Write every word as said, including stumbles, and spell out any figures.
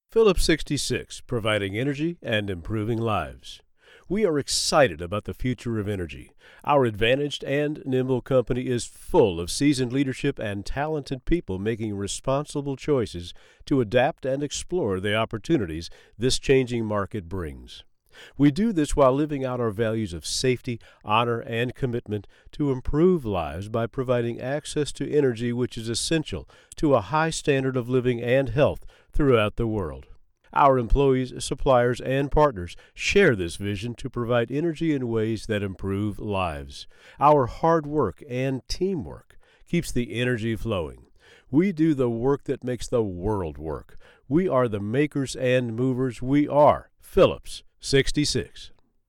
Phillips sixty-six, providing energy and improving lives. We are excited about the future of energy. Our advantaged and nimble company is full of seasoned leadership and talented people making responsible choices to adapt and explore the opportunities this changing market brings. We do this while living out our values of safety, honor, and commitment to improve lives by providing access to energy which is essential to a high standard of living and health throughout the world. Our employees, suppliers, and partners share this vision to provide energy in ways that improve lives. Our hard work and teamwork keeps the energy flowing. We do the work that makes the world work. We are the makers and movers. We are Phillips sixty-six.